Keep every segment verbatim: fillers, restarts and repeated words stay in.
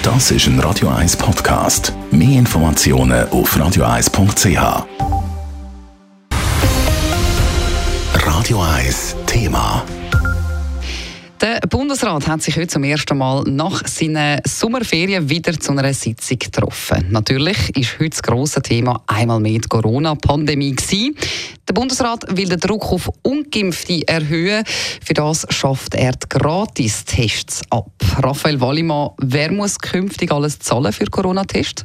Das ist ein Radio eins Podcast. Mehr Informationen auf radio eins punkt c h. Radio eins Thema. Der Bundesrat hat sich heute zum ersten Mal nach seinen Sommerferien wieder zu einer Sitzung getroffen. Natürlich ist heute das grosse Thema einmal mehr die Corona-Pandemie gewesen. Der Bundesrat will den Druck auf Ungeimpfte erhöhen. Für das schafft er die Gratistests ab. Raphael Wallimann, wer muss künftig alles zahlen für Corona-Tests?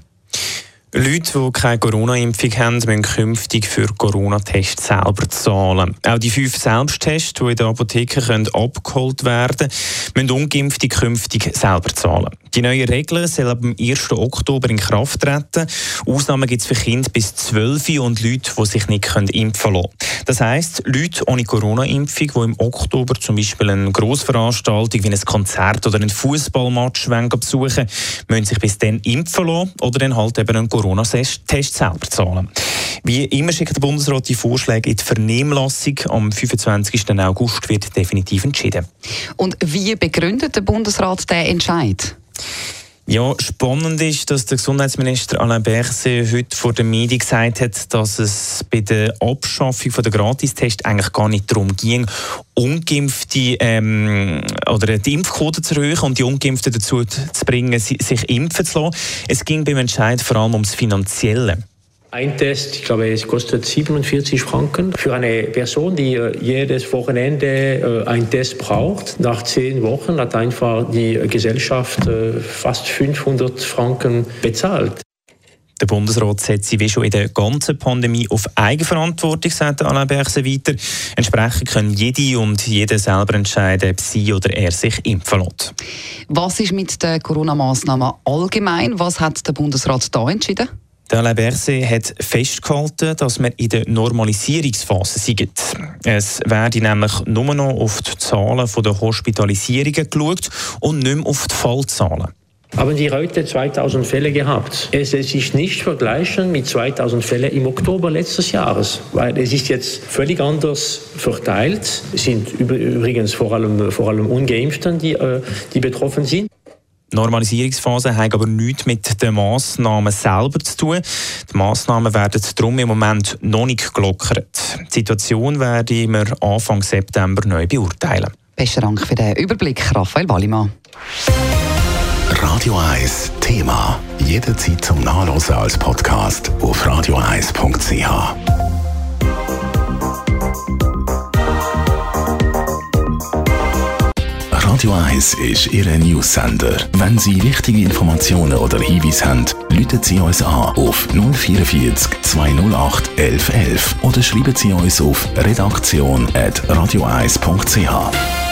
Leute, die keine Corona-Impfung haben, müssen künftig für Corona-Tests selber zahlen. Auch die fünf Selbsttests, die in der Apotheke können abgeholt werden können, müssen Ungeimpfte künftig selber zahlen. Die neuen Regeln sollen ab dem ersten Oktober in Kraft treten. Ausnahmen gibt es für Kinder bis zwölf und Leute, die sich nicht impfen lassen können. Das heisst, Leute ohne Corona-Impfung, die im Oktober zum Beispiel eine Grossveranstaltung wie ein Konzert oder einen Fußballmatch besuchen, müssen sich bis dann impfen lassen oder dann halt eben einen Corona-Test selber zahlen. Wie immer schickt der Bundesrat die Vorschläge in die Vernehmlassung. Am fünfundzwanzigsten August wird definitiv entschieden. Und wie begründet der Bundesrat diesen Entscheid? Ja, spannend ist, dass der Gesundheitsminister Alain Berset heute vor der Medien gesagt hat, dass es bei der Abschaffung der Gratistests eigentlich gar nicht darum ging, Ungeimpfte ähm, oder die Impfquote zu erhöhen und die Ungeimpften dazu zu bringen, sich impfen zu lassen. Es ging beim Entscheid vor allem ums Finanzielle. Ein Test, ich glaube, es kostet siebenundvierzig Franken. Für eine Person, die jedes Wochenende einen Test braucht, nach zehn Wochen hat einfach die Gesellschaft fast fünfhundert Franken bezahlt. Der Bundesrat setzt sich wie schon in der ganzen Pandemie auf Eigenverantwortung, sagt Alain Berset weiter. Entsprechend können jede und jeder selber entscheiden, ob sie oder er sich impfen lässt. Was ist mit den Corona-Massnahmen allgemein? Was hat der Bundesrat da entschieden? Der Alain Berset hat festgehalten, dass wir in der Normalisierungsphase sind. Es werde nämlich nur noch auf die Zahlen der Hospitalisierungen geschaut und nicht mehr auf die Fallzahlen. Haben die heute zweitausend Fälle gehabt? Es ist nicht vergleichen mit zweitausend Fällen im Oktober letztes Jahres, weil es ist jetzt völlig anders verteilt. Es sind übrigens vor allem, vor allem Ungeimpften, die, die betroffen sind. Die Normalisierungsphase hat aber nichts mit den Massnahmen selber zu tun. Die Massnahmen werden darum im Moment noch nicht gelockert. Die Situation werden wir Anfang September neu beurteilen. Besten Dank für den Überblick, Raphael Wallimann. Radio eins Thema. Jederzeit zum Nachlesen als Podcast auf radio eins punkt c h. Radio eins ist Ihr News-Sender. Wenn Sie wichtige Informationen oder Hinweise haben, rufen Sie uns an auf null vierundvierzig zweihundertacht elf elf oder schreiben Sie uns auf redaktion at radio eins punkt c h.